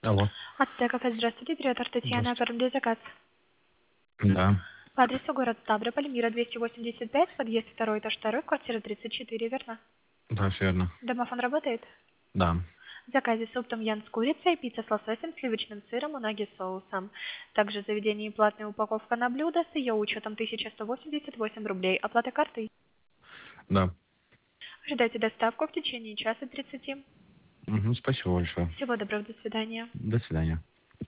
Алло. Аттека кафе, здравствуйте, директор Татьяна, Здравствуйте. оформляю заказ. Да. По адресу город Ставрополь, Мира 285, подъезд 2, этаж 2, квартира 34, верно? Да, все верно. Домофон работает? Да. В заказе суп том-ям с курицей, пицца с лососем, сливочным сыром, унаги с соусом. Также в заведении платная упаковка на блюдо с ее учетом 1188 рублей. Оплата картой. Да. Ожидайте доставку в течение часа 30. Спасибо большое. Всего доброго, до свидания. До свидания.